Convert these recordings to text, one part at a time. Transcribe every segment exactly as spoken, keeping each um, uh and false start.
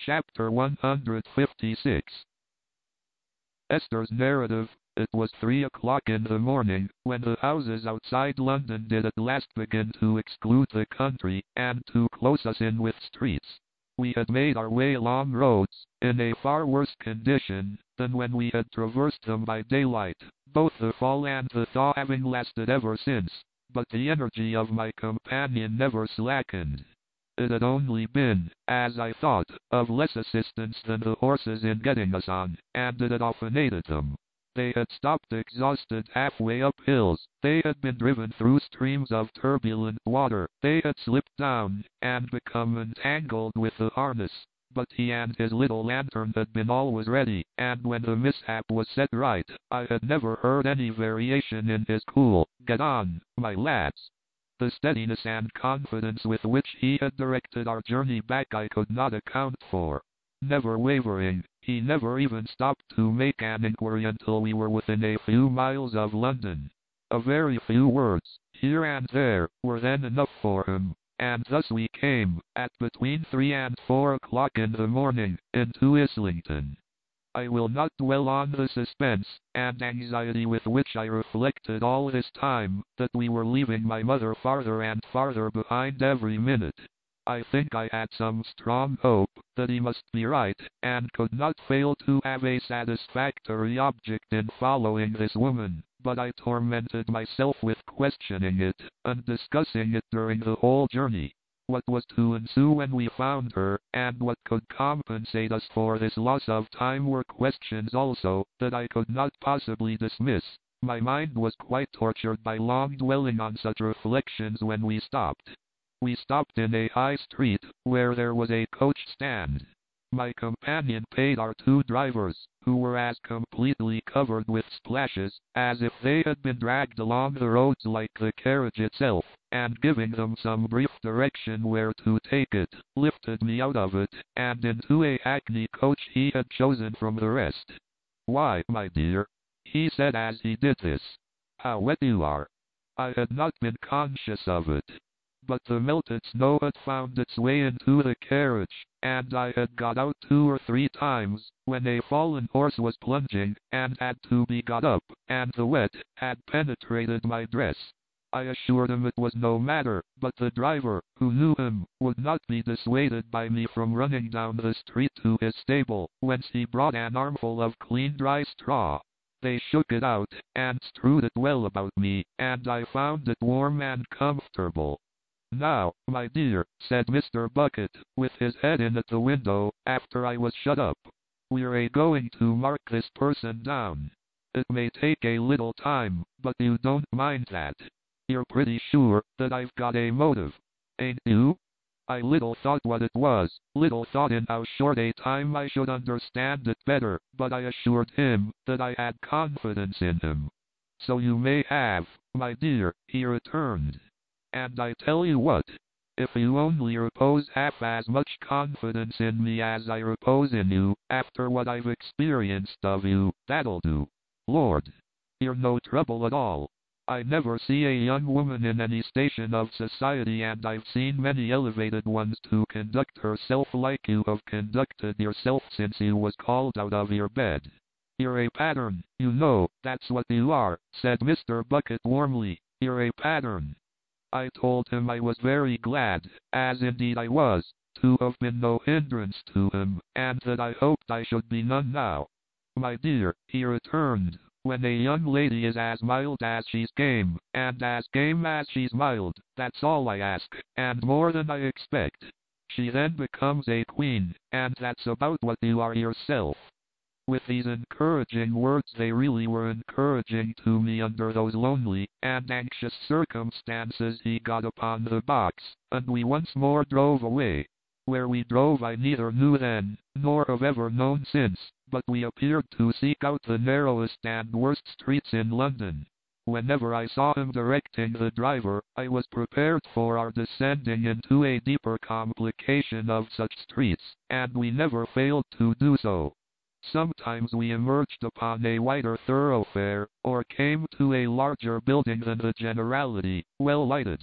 Chapter one hundred fifty-six. Esther's narrative. It was three o'clock in the morning, when the houses outside London did at last begin to exclude the country, and to close us in with streets. We had made our way along roads, in a far worse condition than when we had traversed them by daylight, both the fall and the thaw having lasted ever since, but the energy of my companion never slackened. It had only been, as I thought, of less assistance than the horses in getting us on, and it had often aided them. They had stopped exhausted halfway up hills, they had been driven through streams of turbulent water, they had slipped down, and become entangled with the harness. But he and his little lantern had been always ready, and when the mishap was set right, I had never heard any variation in his cool, "Get on, my lads." The steadiness and confidence with which he had directed our journey back I could not account for. Never wavering, he never even stopped to make an inquiry until we were within a few miles of London. A very few words, here and there, were then enough for him, and thus we came, at between three and four o'clock in the morning, into Islington. I will not dwell on the suspense and anxiety with which I reflected all this time that we were leaving my mother farther and farther behind every minute. I think I had some strong hope that he must be right, and could not fail to have a satisfactory object in following this woman, but I tormented myself with questioning it, and discussing it during the whole journey. What was to ensue when we found her, and what could compensate us for this loss of time were questions also that I could not possibly dismiss. My mind was quite tortured by long dwelling on such reflections when we stopped. We stopped in a high street, where there was a coach stand. My companion paid our two drivers, who were as completely covered with splashes, as if they had been dragged along the roads like the carriage itself, and giving them some brief direction where to take it, lifted me out of it, and into a hackney coach he had chosen from the rest. "Why, my dear," he said as he did this, "how wet you are." I had not been conscious of it, but the melted snow had found its way into the carriage, and I had got out two or three times, when a fallen horse was plunging, and had to be got up, and the wet had penetrated my dress. I assured him it was no matter, but the driver, who knew him, would not be dissuaded by me from running down the street to his stable, whence he brought an armful of clean dry straw. They shook it out, and strewed it well about me, and I found it warm and comfortable. "Now, my dear," said Mister Bucket, with his head in at the window, after I was shut up, "we're a-going to mark this person down. It may take a little time, but you don't mind that. You're pretty sure that I've got a motive, ain't you?" I little thought what it was, little thought in how short a time I should understand it better, but I assured him that I had confidence in him. "So you may have, my dear," he returned. "And I tell you what, if you only repose half as much confidence in me as I repose in you, after what I've experienced of you, that'll do. Lord, you're no trouble at all. I never see a young woman in any station of society, and I've seen many elevated ones to conduct herself like you have conducted yourself since you was called out of your bed. You're a pattern, you know, that's what you are," said Mister Bucket warmly. "You're a pattern." I told him I was very glad, as indeed I was, to have been no hindrance to him, and that I hoped I should be none now. "My dear," he returned, "when a young lady is as mild as she's game, and as game as she's mild, that's all I ask, and more than I expect. She then becomes a queen, and that's about what you are yourself." With these encouraging words, they really were encouraging to me under those lonely and anxious circumstances, he got upon the box, and we once more drove away. Where we drove I neither knew then, nor have ever known since, but we appeared to seek out the narrowest and worst streets in London. Whenever I saw him directing the driver, I was prepared for our descending into a deeper complication of such streets, and we never failed to do so. Sometimes we emerged upon a wider thoroughfare, or came to a larger building than the generality, well lighted.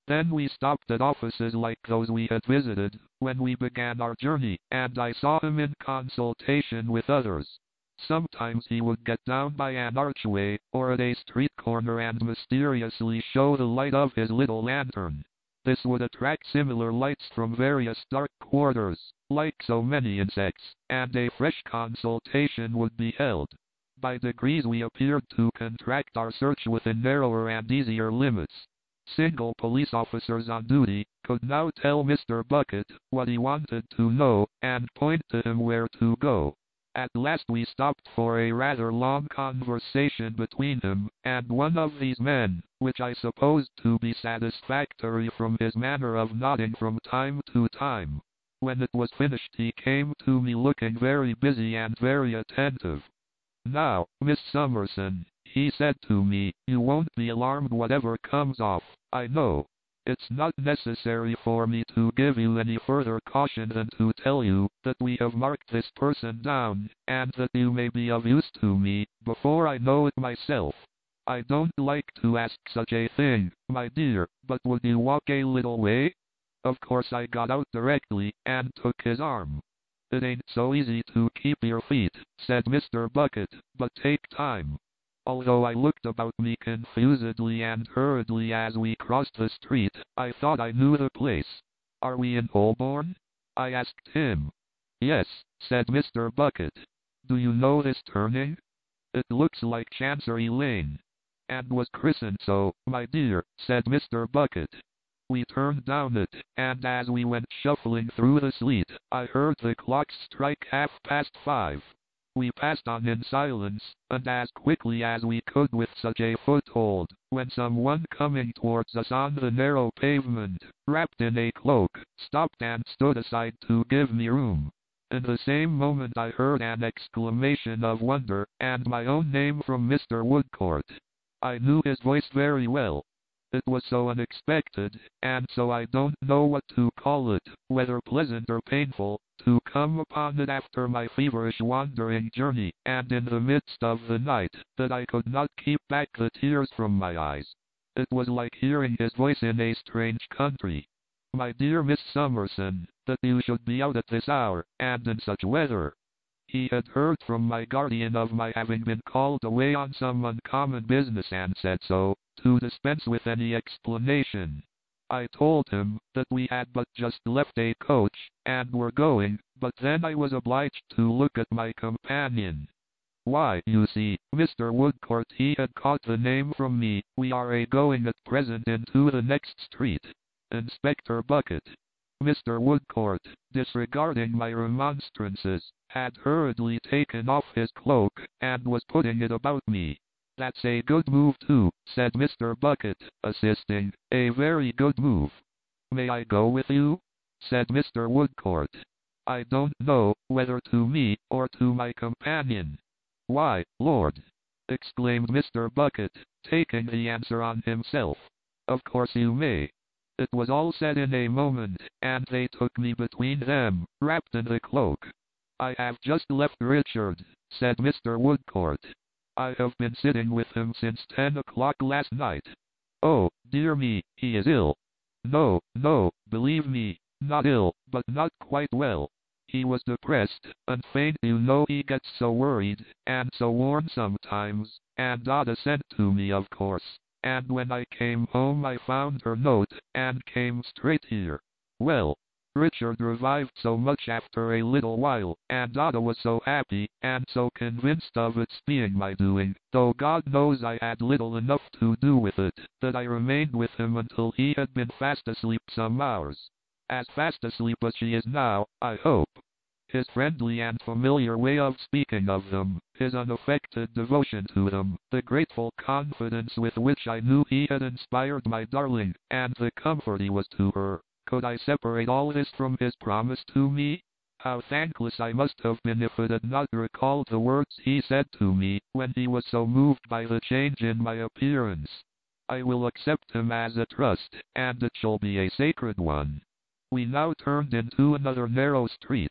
Then we stopped at offices like those we had visited when we began our journey, and I saw him in consultation with others. Sometimes he would get down by an archway, or at a street corner, and mysteriously show the light of his little lantern. This would attract similar lights from various dark quarters, like so many insects, and a fresh consultation would be held. By degrees we appeared to contract our search within narrower and easier limits. Single police officers on duty could now tell Mister Bucket what he wanted to know, and point to him where to go. At last we stopped for a rather long conversation between him and one of these men, which I supposed to be satisfactory from his manner of nodding from time to time. When it was finished he came to me looking very busy and very attentive. "Now, Miss Summerson," he said to me, "you won't be alarmed whatever comes off, I know. It's not necessary for me to give you any further caution than to tell you that we have marked this person down, and that you may be of use to me before I know it myself. I don't like to ask such a thing, my dear, but would you walk a little way?" Of course I got out directly, and took his arm. "It ain't so easy to keep your feet," said Mister Bucket, "but take time." Although I looked about me confusedly and hurriedly as we crossed the street, I thought I knew the place. "Are we in Holborn?" I asked him. "Yes," said Mister Bucket. "Do you know this turning? It looks like Chancery Lane." "And was christened so, my dear," said Mister Bucket. We turned down it, and as we went shuffling through the sleet, I heard the clock strike half past five. We passed on in silence, and as quickly as we could with such a foothold, when someone coming towards us on the narrow pavement, wrapped in a cloak, stopped and stood aside to give me room. In the same moment I heard an exclamation of wonder, and my own name from Mister Woodcourt. I knew his voice very well. It was so unexpected, and so I don't know what to call it, whether pleasant or painful, to come upon it after my feverish wandering journey, and in the midst of the night, that I could not keep back the tears from my eyes. It was like hearing his voice in a strange country. "My dear Miss Summerson, that you should be out at this hour, and in such weather." He had heard from my guardian of my having been called away on some uncommon business, and said so, to dispense with any explanation. I told him that we had but just left a coach, and were going, but then I was obliged to look at my companion. "Why, you see, Mister Woodcourt," he had caught the name from me, "we are a-going at present into the next street." Inspector Bucket. Mister Woodcourt, disregarding my remonstrances, had hurriedly taken off his cloak, and was putting it about me. "That's a good move too," said Mister Bucket, assisting, "a very good move." "May I go with you?" said Mister Woodcourt. "I don't know whether to me, or to my companion." "Why, Lord!" exclaimed Mister Bucket, taking the answer on himself. "Of course you may." It was all said in a moment, and they took me between them, wrapped in the cloak. "I have just left Richard," said Mister Woodcourt. "I have been sitting with him since ten o'clock last night. Oh, dear me, he is ill." "No, no, believe me, not ill, but not quite well. He was depressed, and faint, you know he gets so worried, and so worn sometimes, and Ada sent to me of course, and when I came home I found her note, and came straight here. Well, Richard revived so much after a little while, and Ada was so happy, and so convinced of its being my doing, though God knows I had little enough to do with it, that I remained with him until he had been fast asleep some hours. As fast asleep as she is now, I hope." His friendly and familiar way of speaking of them, his unaffected devotion to them, the grateful confidence with which I knew he had inspired my darling, and the comfort he was to her. Could I separate all this from his promise to me? How thankless I must have been if it had not recalled the words he said to me, when he was so moved by the change in my appearance. "I will accept him as a trust, and it shall be a sacred one." We now turned into another narrow street.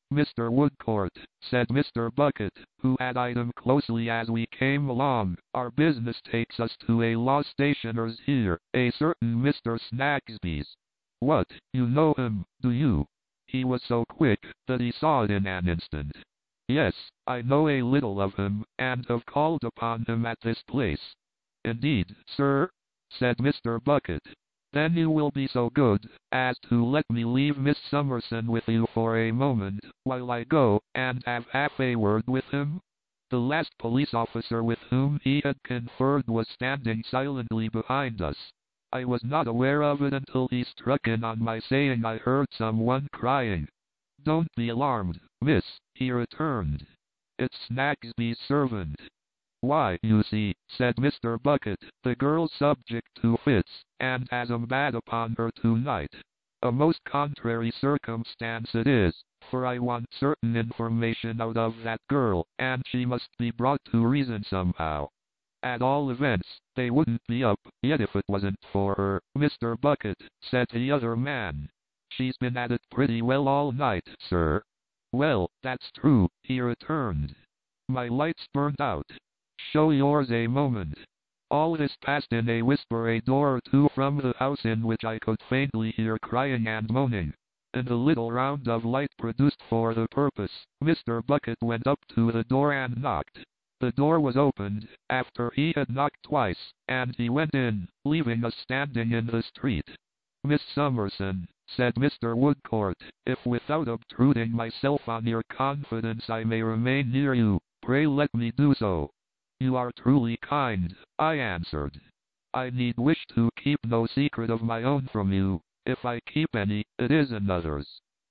Mister Woodcourt, said Mister Bucket, who had eyed him closely as we came along, our business takes us to a law stationer's here, a certain Mister Snagsby's. What, you know him, do you? He was so quick that he saw it in an instant. Yes, I know a little of him, and have called upon him at this place. Indeed, sir? Said Mister Bucket. Then you will be so good as to let me leave Miss Summerson with you for a moment, while I go and have half a word with him? The last police officer with whom he had conferred was standing silently behind us. I was not aware of it until he struck in on my saying I heard someone crying. Don't be alarmed, miss, he returned. It's Snagsby's servant. Why, you see, said Mister Bucket, the girl's subject to fits, and has 'em bad upon her tonight. A most contrary circumstance it is, for I want certain information out of that girl, and she must be brought to reason somehow. At all events, they wouldn't be up yet if it wasn't for her, Mister Bucket, said the other man. She's been at it pretty well all night, sir. Well, that's true, he returned. My light's burnt out. Show yours a moment. All this passed in a whisper a door or two from the house in which I could faintly hear crying and moaning. In a little round of light produced for the purpose, Mister Bucket went up to the door and knocked. The door was opened, after he had knocked twice, and he went in, leaving us standing in the street. Miss Summerson, said Mister Woodcourt, if without obtruding myself on your confidence I may remain near you, pray let me do so. You are truly kind, I answered. I need wish to keep no secret of my own from you. If I keep any, it is another's.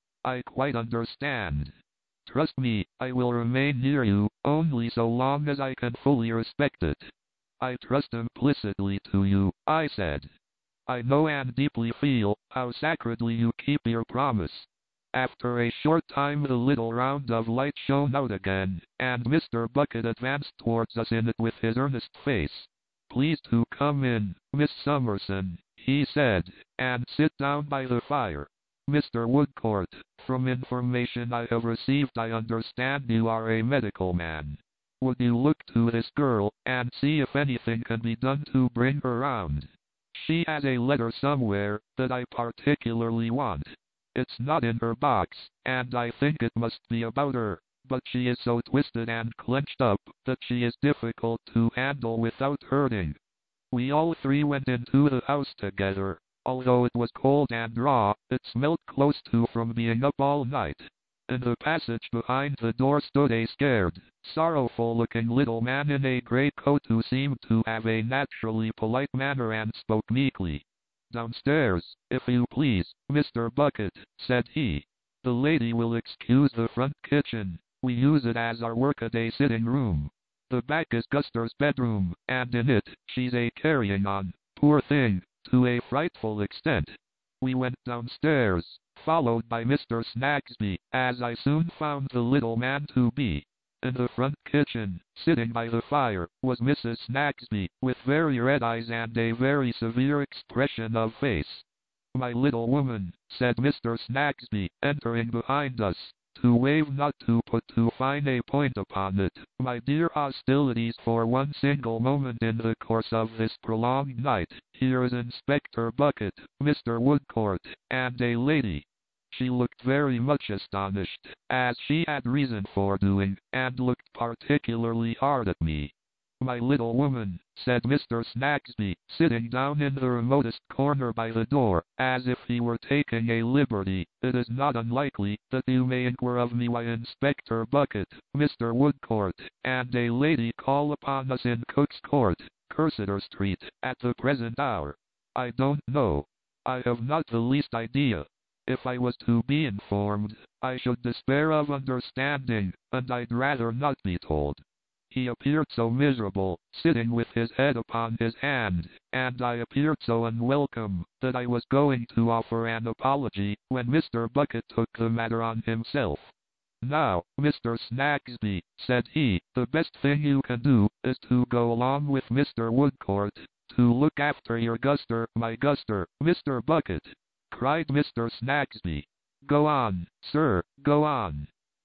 I quite understand. Trust me, I will remain near you, only so long as I can fully respect it. I trust implicitly to you, I said. I know and deeply feel how sacredly you keep your promise. After a short time the little round of light shone out again, and Mister Bucket advanced towards us in it with his earnest face. Please to come in, Miss Summerson, he said, and sit down by the fire. Mister Woodcourt, from information I have received I understand you are a medical man. Would you look to this girl, and see if anything can be done to bring her round? She has a letter somewhere that I particularly want. It's not in her box, and I think it must be about her, but she is so twisted and clenched up that she is difficult to handle without hurting. We all three went into the house together. Although it was cold and raw, it smelt close to from being up all night. In the passage behind the door stood a scared, sorrowful-looking little man in a grey coat who seemed to have a naturally polite manner and spoke meekly. Downstairs, if you please, Mister Bucket, said he. The lady will excuse the front kitchen. We use it as our workaday sitting room. The back is Guster's bedroom, and in it, she's a carrying on, poor thing, to a frightful extent. We went downstairs, followed by Mister Snagsby, as I soon found the little man to be. In the front kitchen, sitting by the fire, was Missus Snagsby, with very red eyes and a very severe expression of face. My little woman, said Mister Snagsby, entering behind us, to wave not to put too fine a point upon it, my dear hostilities for one single moment in the course of this prolonged night, here is Inspector Bucket, Mister Woodcourt, and a lady. She looked very much astonished, as she had reason for doing, and looked particularly hard at me. My little woman, said Mister Snagsby, sitting down in the remotest corner by the door, as if he were taking a liberty, it is not unlikely that you may inquire of me why Inspector Bucket, Mister Woodcourt, and a lady call upon us in Cook's Court, Cursitor Street, at the present hour. I don't know. I have not the least idea. If I was to be informed, I should despair of understanding, and I'd rather not be told. He appeared so miserable, sitting with his head upon his hand, and I appeared so unwelcome, that I was going to offer an apology, when Mister Bucket took the matter on himself. Now, Mister Snagsby, said he, the best thing you can do, is to go along with Mister Woodcourt, to look after your Guster, my Guster, Mister Bucket, cried Mister Snagsby. Go on, sir, go on.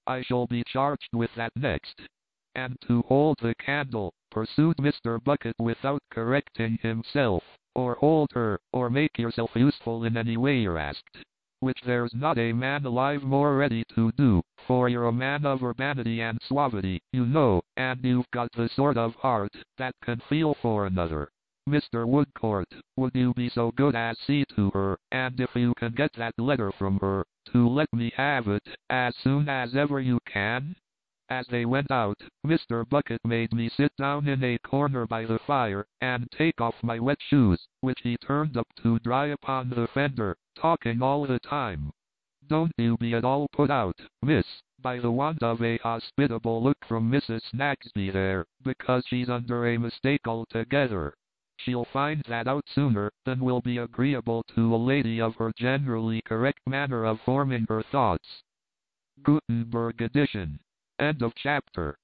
I shall be charged with that next. And to hold the candle, pursued Mister Bucket without correcting himself, or hold her, or make yourself useful in any way you're asked. Which there's not a man alive more ready to do, for you're a man of urbanity and suavity, you know, and you've got the sort of heart that can feel for another. Mister Woodcourt, would you be so good as see to her, and if you can get that letter from her, to let me have it, as soon as ever you can? As they went out, Mister Bucket made me sit down in a corner by the fire, and take off my wet shoes, which he turned up to dry upon the fender, talking all the time. Don't you be at all put out, miss, by the want of a hospitable look from Missus Snagsby there, because she's under a mistake altogether. She'll find that out sooner than will be agreeable to a lady of her generally correct manner of forming her thoughts. Gutenberg edition. End of chapter.